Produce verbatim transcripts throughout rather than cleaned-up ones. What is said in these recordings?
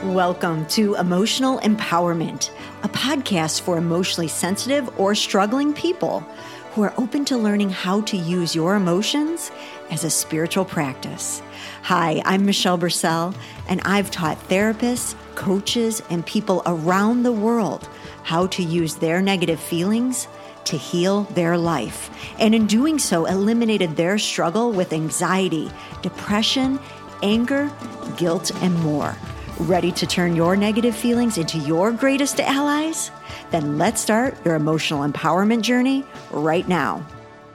Welcome to Emotional Empowerment, a podcast for emotionally sensitive or struggling people who are open to learning how to use your emotions as a spiritual practice. Hi, I'm Michelle Bursell, and I've taught therapists, coaches, and people around the world how to use their negative feelings to heal their life, and in doing so, eliminated their struggle with anxiety, depression, anger, guilt, and more. Ready to turn your negative feelings into your greatest allies? Then let's start your emotional empowerment journey right now.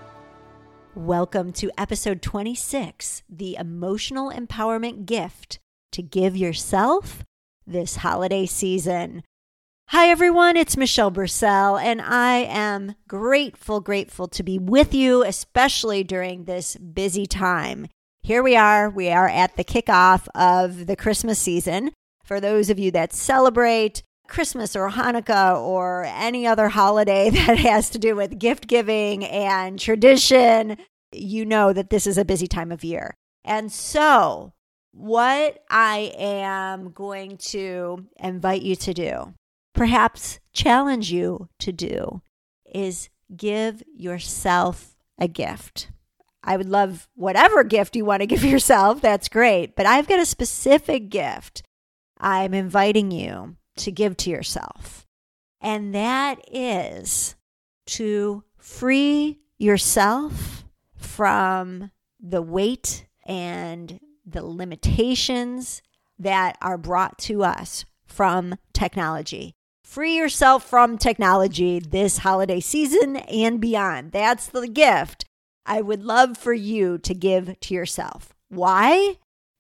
Welcome to episode twenty-six, the emotional empowerment gift to give yourself this holiday season. Hi, everyone. It's Michelle Bursell, and I am grateful, grateful to be with you, especially during this busy time. Here we are. We are at the kickoff of the Christmas season. For those of you that celebrate Christmas or Hanukkah or any other holiday that has to do with gift giving and tradition, you know that this is a busy time of year. And so what I am going to invite you to do, perhaps challenge you to do, is give yourself a gift. I would love whatever gift you want to give yourself. That's great. But I've got a specific gift I'm inviting you to give to yourself. And that is to free yourself from the weight and the limitations that are brought to us from technology. Free yourself from technology this holiday season and beyond. That's the gift I would love for you to give to yourself. Why?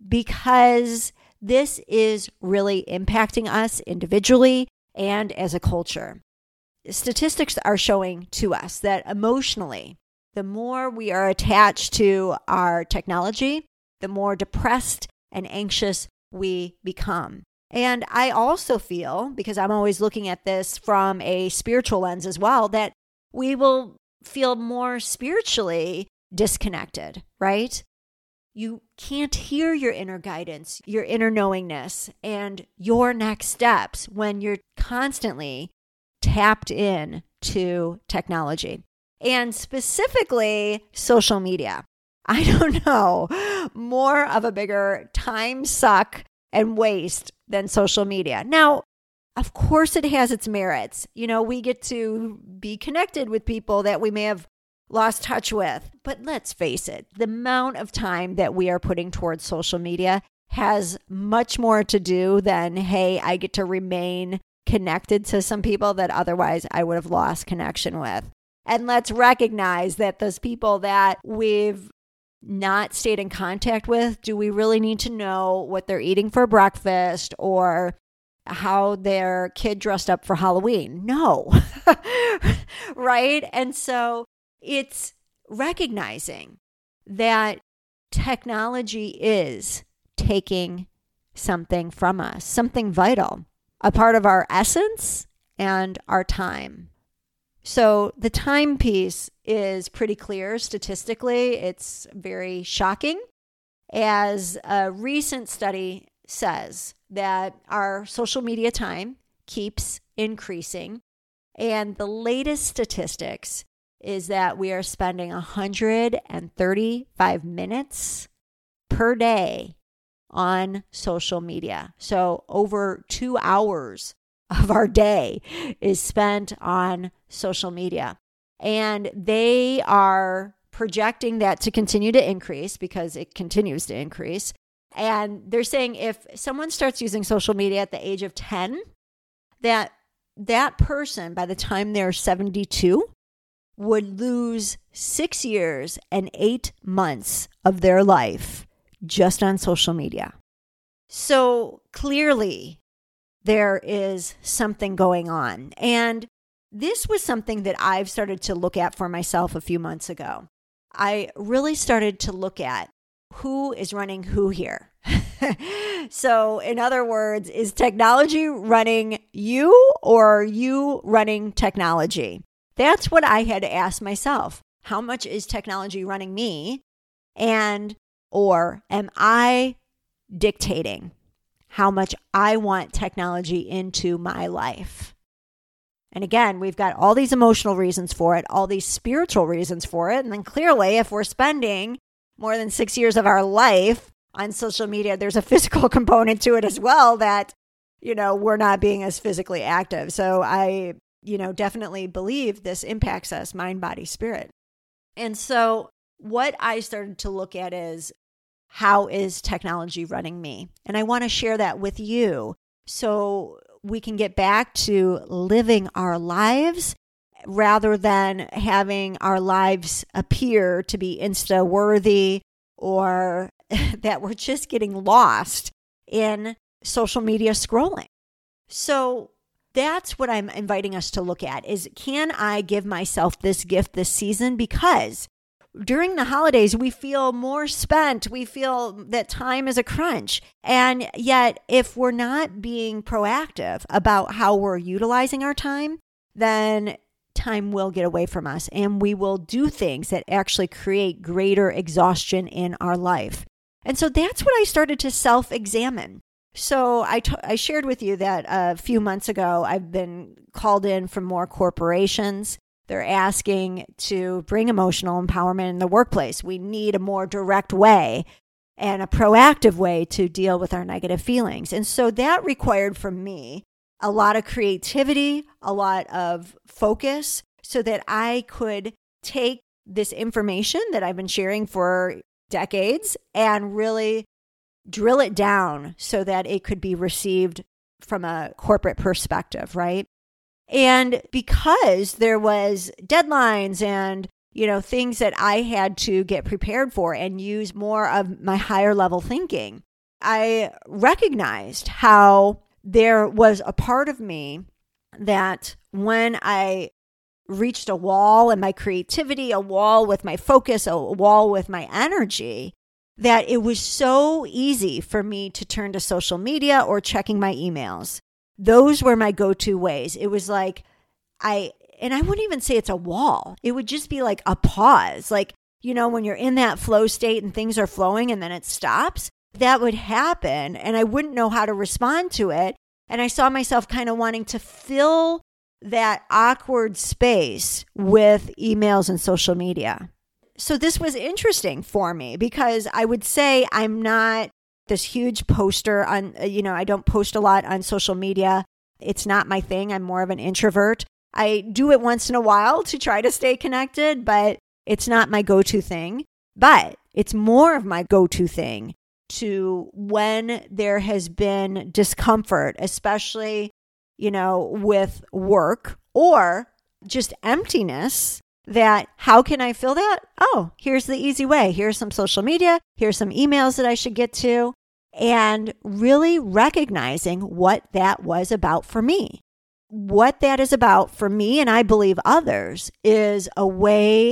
Because this is really impacting us individually and as a culture. Statistics are showing to us that emotionally, the more we are attached to our technology, the more depressed and anxious we become. And I also feel, because I'm always looking at this from a spiritual lens as well, that we will feel more spiritually disconnected, right? You can't hear your inner guidance, your inner knowingness, and your next steps when you're constantly tapped in to technology, and specifically social media. I don't know, more of a bigger time suck and waste than social media. Now, of course, it has its merits. You know, we get to be connected with people that we may have lost touch with. But let's face it, the amount of time that we are putting towards social media has much more to do than, hey, I get to remain connected to some people that otherwise I would have lost connection with. And let's recognize that those people that we've not stayed in contact with, do we really need to know what they're eating for breakfast or how their kid dressed up for Halloween? No. Right? And so it's recognizing that technology is taking something from us, something vital, a part of our essence and our time. So the time piece is pretty clear statistically. It's very shocking, as a recent study says that our social media time keeps increasing. And the latest statistics is that we are spending one hundred thirty-five minutes per day on social media. So over two hours of our day is spent on social media. And they are projecting that to continue to increase because it continues to increase. And they're saying if someone starts using social media at the age of ten, that that person, by the time they're seventy-two, would lose six years and eight months of their life just on social media. So clearly, there is something going on. And this was something that I've started to look at for myself a few months ago. I really started to look at who is running who here. So in other words, is technology running you or are you running technology? That's what I had to ask myself. How much is technology running me? And or am I dictating how much I want technology into my life. And again, we've got all these emotional reasons for it, all these spiritual reasons for it. And then clearly, if we're spending more than six years of our life on social media, there's a physical component to it as well that, you know, we're not being as physically active. So I, you know, definitely believe this impacts us, mind, body, spirit. And so what I started to look at is, how is technology running me? And I want to share that with you so we can get back to living our lives rather than having our lives appear to be Insta-worthy or that we're just getting lost in social media scrolling. So that's what I'm inviting us to look at is, can I give myself this gift this season? Because during the holidays, we feel more spent. We feel that time is a crunch. And yet, if we're not being proactive about how we're utilizing our time, then time will get away from us and we will do things that actually create greater exhaustion in our life. And so that's what I started to self-examine. So I, t- I shared with you that a few months ago, I've been called in from more corporations. They're asking to bring emotional empowerment in the workplace. We need a more direct way and a proactive way to deal with our negative feelings. And so that required from me a lot of creativity, a lot of focus, so that I could take this information that I've been sharing for decades and really drill it down so that it could be received from a corporate perspective, right? And because there was deadlines and, you know, things that I had to get prepared for and use more of my higher level thinking, I recognized how there was a part of me that when I reached a wall in my creativity, a wall with my focus, a wall with my energy, that it was so easy for me to turn to social media or checking my emails. Those were my go-to ways. It was like I, and I wouldn't even say it's a wall. It would just be like a pause. Like, you know, when you're in that flow state and things are flowing and then it stops, that would happen. And I wouldn't know how to respond to it. And I saw myself kind of wanting to fill that awkward space with emails and social media. So this was interesting for me because I would say I'm not this huge poster on, you know, I don't post a lot on social media. It's not my thing. I'm more of an introvert. I do it once in a while to try to stay connected, but it's not my go-to thing. But it's more of my go-to thing to when there has been discomfort, especially, you know, with work or just emptiness, that how can I fill that? Oh, here's the easy way. Here's some social media. Here's some emails that I should get to. And really recognizing what that was about for me. What that is about for me, and I believe others, is a way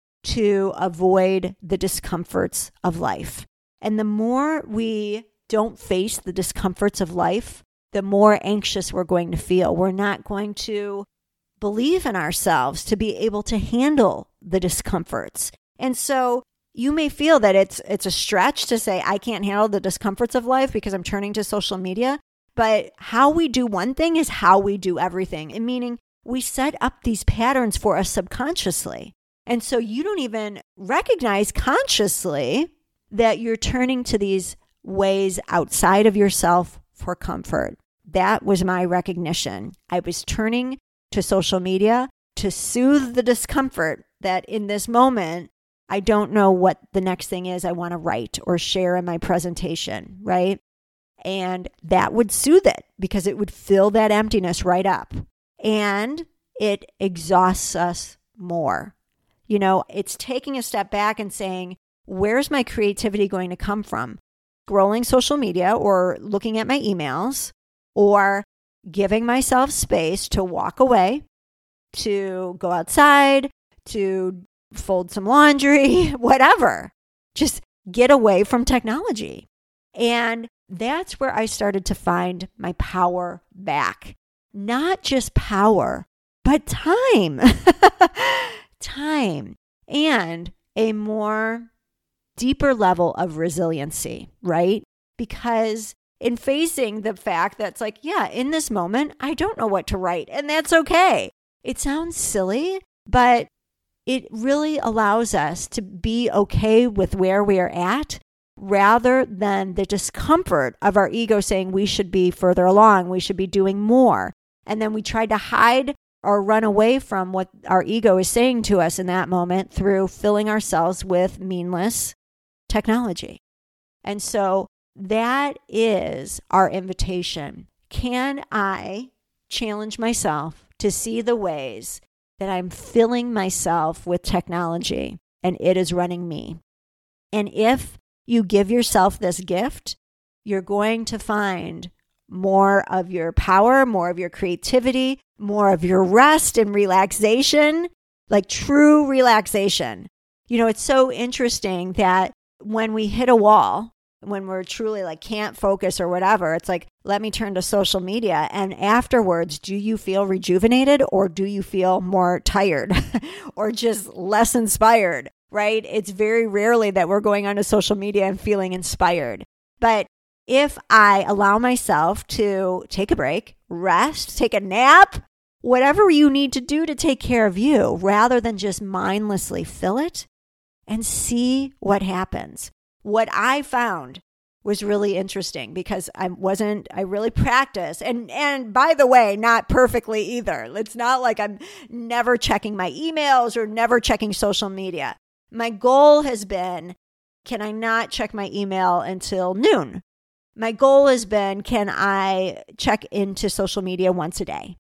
to avoid the discomforts of life. And the more we don't face the discomforts of life, the more anxious we're going to feel. We're not going to believe in ourselves to be able to handle the discomforts. And so you may feel that it's it's a stretch to say, I can't handle the discomforts of life because I'm turning to social media. But how we do one thing is how we do everything. And meaning we set up these patterns for us subconsciously. And so you don't even recognize consciously that you're turning to these ways outside of yourself for comfort. That was my recognition. I was turning to social media to soothe the discomfort that in this moment, I don't know what the next thing is I want to write or share in my presentation, right? And that would soothe it because it would fill that emptiness right up. And it exhausts us more. You know, it's taking a step back and saying, where's my creativity going to come from? Scrolling social media or looking at my emails or giving myself space to walk away, to go outside, to fold some laundry, whatever. Just get away from technology. And that's where I started to find my power back. Not just power, but time. Time. And a more deeper level of resiliency, right? Because in facing the fact that's like, yeah, in this moment, I don't know what to write, and that's okay. It sounds silly, but it really allows us to be okay with where we are at rather than the discomfort of our ego saying we should be further along, we should be doing more. And then we try to hide or run away from what our ego is saying to us in that moment through filling ourselves with meaningless technology. And so that is our invitation. Can I challenge myself to see the ways that I'm filling myself with technology and it is running me? And if you give yourself this gift, you're going to find more of your power, more of your creativity, more of your rest and relaxation, like true relaxation. You know, it's so interesting that when we hit a wall, when we're truly like can't focus or whatever, it's like, let me turn to social media. And afterwards, do you feel rejuvenated or do you feel more tired or just less inspired, right? It's very rarely that we're going onto social media and feeling inspired. But if I allow myself to take a break, rest, take a nap, whatever you need to do to take care of you, rather than just mindlessly fill it and see what happens. What I found was really interesting because I wasn't, I really practiced. And, and by the way, not perfectly either. It's not like I'm never checking my emails or never checking social media. My goal has been, can I not check my email until noon? My goal has been, can I check into social media once a day?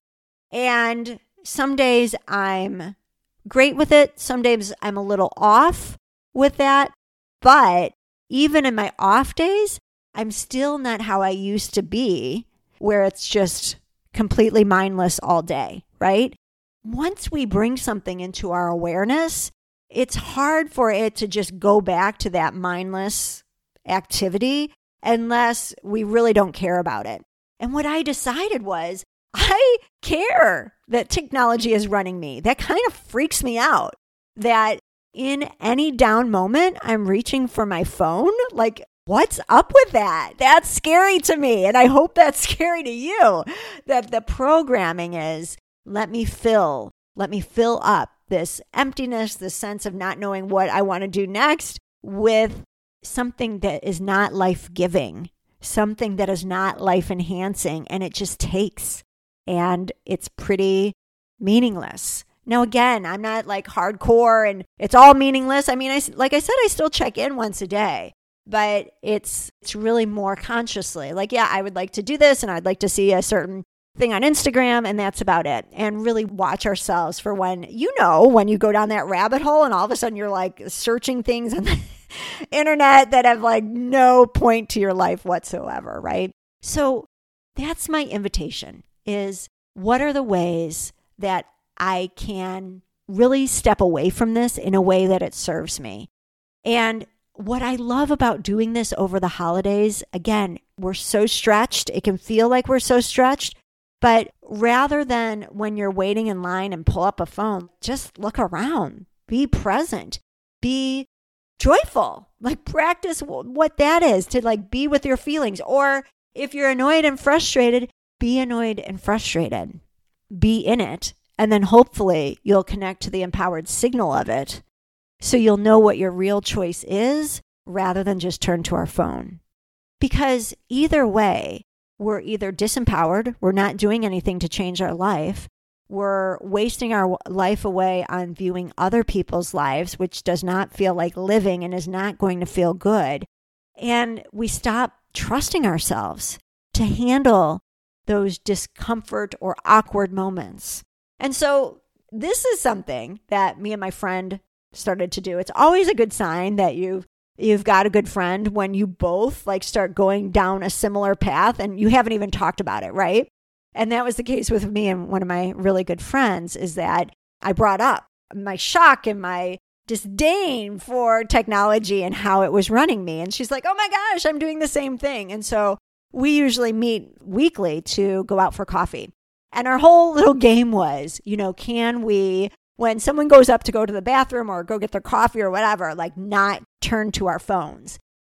And some days I'm great with it. Some days I'm a little off with that. But even in my off days, I'm still not how I used to be, where it's just completely mindless all day, right? Once we bring something into our awareness, it's hard for it to just go back to that mindless activity unless we really don't care about it. And what I decided was, I care that technology is running me. That kind of freaks me out. That in any down moment, I'm reaching for my phone. Like, what's up with that? That's scary to me. And I hope that's scary to you. That the programming is, let me fill, let me fill up this emptiness, this sense of not knowing what I want to do next with something that is not life-giving, something that is not life-enhancing, and it just takes. And it's pretty meaningless. Now, again, I'm not like hardcore and it's all meaningless. I mean, I, like I said, I still check in once a day, but it's it's really more consciously. Like, yeah, I would like to do this and I'd like to see a certain thing on Instagram, and that's about it. And really watch ourselves for when, you know, when you go down that rabbit hole and all of a sudden you're like searching things on the internet that have like no point to your life whatsoever, right? So that's my invitation. Is what are the ways that I can really step away from this in a way that it serves me? And what I love about doing this over the holidays, again, we're so stretched. It can feel like we're so stretched, but rather than when you're waiting in line and pull up a phone, just look around, be present, be joyful, like practice what that is to like be with your feelings. Or if you're annoyed and frustrated, be annoyed and frustrated, be in it, and then hopefully you'll connect to the empowered signal of it so you'll know what your real choice is rather than just turn to our phone. Because either way, we're either disempowered, we're not doing anything to change our life, we're wasting our life away on viewing other people's lives, which does not feel like living and is not going to feel good, and we stop trusting ourselves to handle those discomfort or awkward moments. And so this is something that me and my friend started to do. It's always a good sign that you've, you've got a good friend when you both like start going down a similar path and you haven't even talked about it, right? And that was the case with me and one of my really good friends, is that I brought up my shock and my disdain for technology and how it was running me. And she's like, oh my gosh, I'm doing the same thing. And so we usually meet weekly to go out for coffee. And our whole little game was, you know, can we, when someone goes up to go to the bathroom or go get their coffee or whatever, like not turn to our phones?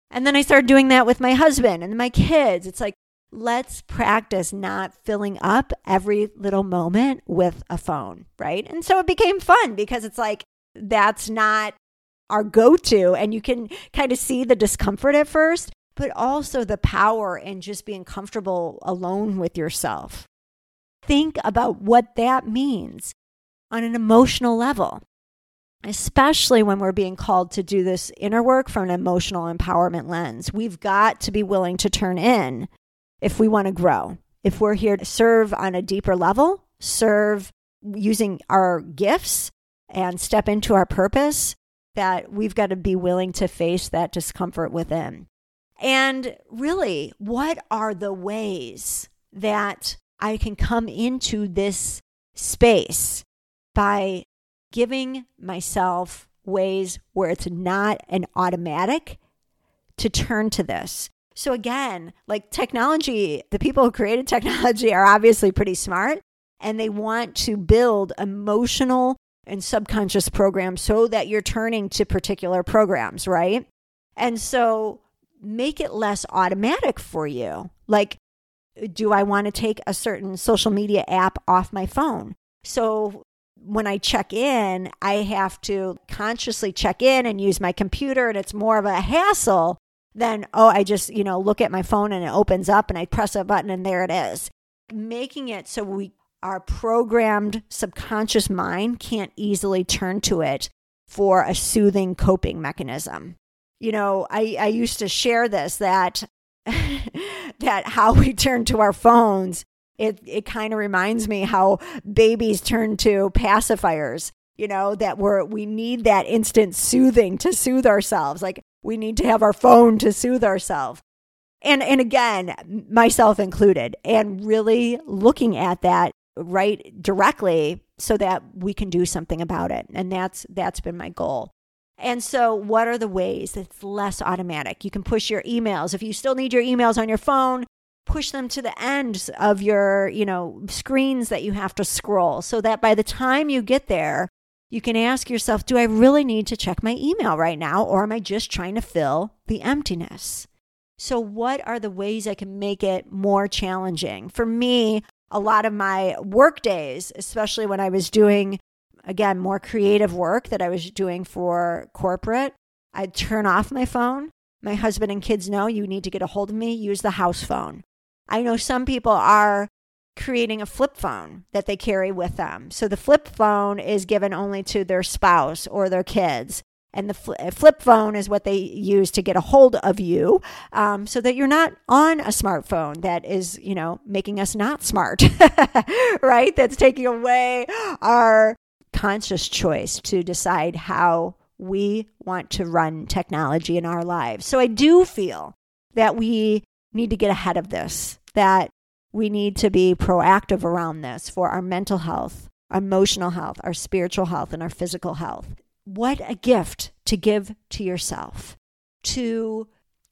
And then I started doing that with my husband and my kids. It's like, let's practice not filling up every little moment with a phone, right? And so it became fun because it's like, that's not our go-to. And you can kind of see the discomfort at first, but also the power in just being comfortable alone with yourself. Think about what that means on an emotional level, especially when we're being called to do this inner work from an emotional empowerment lens. We've got to be willing to turn in if we want to grow. If we're here to serve on a deeper level, serve using our gifts and step into our purpose, that we've got to be willing to face that discomfort within. And really, what are the ways that I can come into this space by giving myself ways where it's not an automatic to turn to this? So again, like technology, the people who created technology are obviously pretty smart, and they want to build emotional and subconscious programs so that you're turning to particular programs, right? And so make it less automatic for you. Like, do I want to take a certain social media app off my phone? So when I check in, I have to consciously check in and use my computer, and it's more of a hassle than, oh, I just, you know, look at my phone and it opens up and I press a button and there it is. Making it so we, our programmed subconscious mind can't easily turn to it for a soothing coping mechanism. You know, I, I used to share this, that that how we turn to our phones, it, it kind of reminds me how babies turn to pacifiers, you know, that we're, we need that instant soothing to soothe ourselves. Like, we need to have our phone to soothe ourselves. And and again, myself included, and really looking at that right directly so that we can do something about it. And that's that's been my goal. And so what are the ways that it's less automatic? You can push your emails. If you still need your emails on your phone, push them to the ends of your, you know, screens that you have to scroll, so that by the time you get there, you can ask yourself, do I really need to check my email right now, or am I just trying to fill the emptiness? So what are the ways I can make it more challenging? For me, a lot of my work days, especially when I was doing, again, more creative work that I was doing for corporate, I'd turn off my phone. My husband and kids know, you need to get a hold of me, use the house phone. I know some people are creating a flip phone that they carry with them. So the flip phone is given only to their spouse or their kids. And the fl- flip phone is what they use to get a hold of you, um, so that you're not on a smartphone that is, you know, making us not smart, right? That's taking away our conscious choice to decide how we want to run technology in our lives. So I do feel that we need to get ahead of this, that we need to be proactive around this for our mental health, our emotional health, our spiritual health, and our physical health. What a gift to give to yourself, to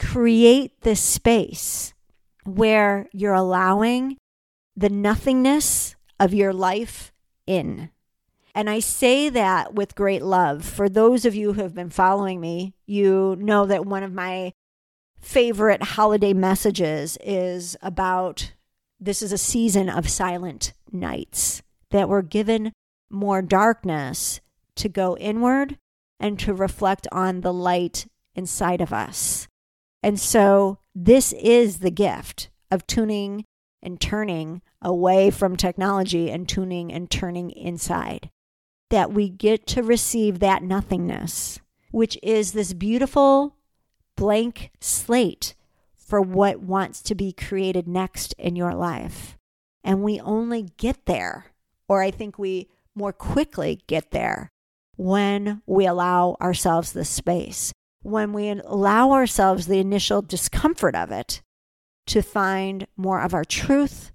create this space where you're allowing the nothingness of your life in. And I say that with great love. For those of you who have been following me, you know that one of my favorite holiday messages is about, this is a season of silent nights, that we're given more darkness to go inward and to reflect on the light inside of us. And so this is the gift of tuning and turning away from technology and tuning and turning inside, that we get to receive that nothingness, which is this beautiful blank slate for what wants to be created next in your life. And we only get there, or I think we more quickly get there, when we allow ourselves the space, when we allow ourselves the initial discomfort of it to find more of our truth,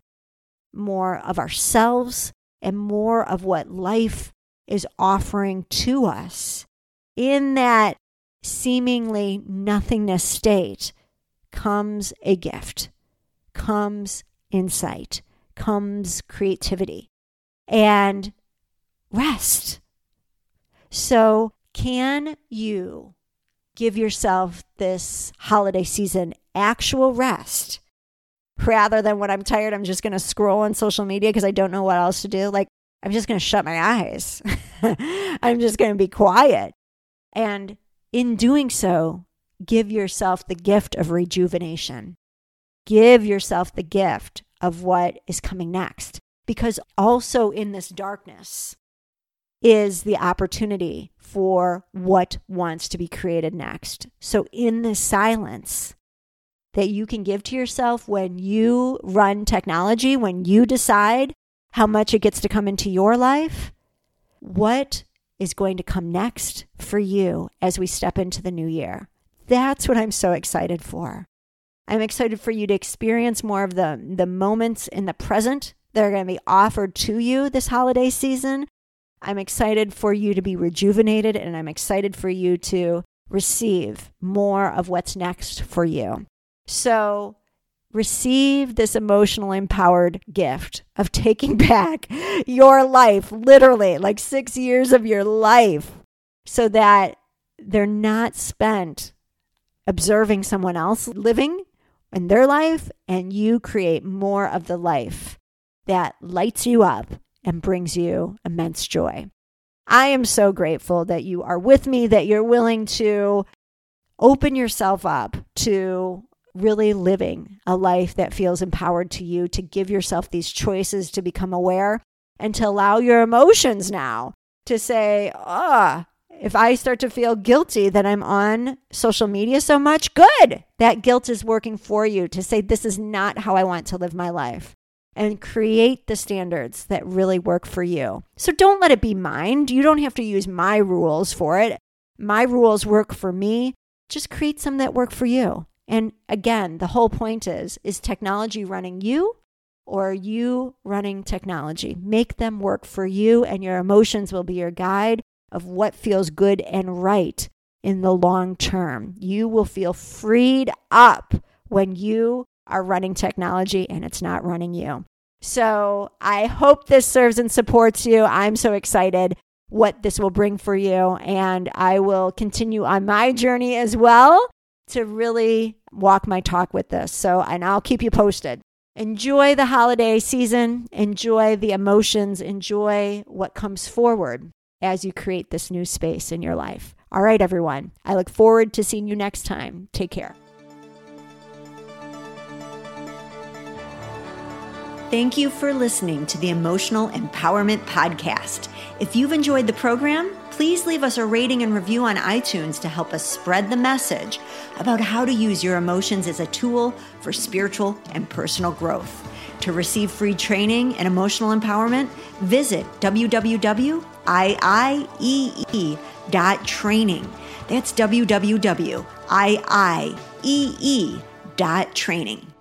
more of ourselves, and more of what life is offering to us. In that seemingly nothingness state comes a gift, comes insight, comes creativity, and rest. So can you give yourself this holiday season actual rest rather than when I'm tired, I'm just going to scroll on social media because I don't know what else to do. Like, I'm just going to shut my eyes. I'm just going to be quiet. And in doing so, give yourself the gift of rejuvenation. Give yourself the gift of what is coming next. Because also in this darkness is the opportunity for what wants to be created next. So in this silence that you can give to yourself when you run technology, when you decide how much it gets to come into your life, what is going to come next for you as we step into the new year? That's what I'm so excited for. I'm excited for you to experience more of the, the moments in the present that are going to be offered to you this holiday season. I'm excited for you to be rejuvenated, and I'm excited for you to receive more of what's next for you. So receive this emotional empowered gift of taking back your life, literally like six years of your life, so that they're not spent observing someone else living in their life, and you create more of the life that lights you up and brings you immense joy. I am so grateful that you are with me, that you're willing to open yourself up to really living a life that feels empowered to you, to give yourself these choices, to become aware, and to allow your emotions now to say, ah, oh, if I start to feel guilty that I'm on social media so much, good. That guilt is working for you to say, this is not how I want to live my life, and create the standards that really work for you. So don't let it be mine. You don't have to use my rules for it. My rules work for me. Just create some that work for you. And again, the whole point is, is technology running you, or are you running technology? Make them work for you, and your emotions will be your guide of what feels good and right in the long term. You will feel freed up when you are running technology and it's not running you. So I hope this serves and supports you. I'm so excited what this will bring for you, and I will continue on my journey as well to really walk my talk with this. So, and I'll keep you posted. Enjoy the holiday season. Enjoy the emotions. Enjoy what comes forward as you create this new space in your life. All right, everyone. I look forward to seeing you next time. Take care. Thank you for listening to the Emotional Empowerment Podcast. If you've enjoyed the program, please leave us a rating and review on iTunes to help us spread the message about how to use your emotions as a tool for spiritual and personal growth. To receive free training and emotional empowerment, visit w w w dot i i e e dot training. That's w w w dot i i e e dot training.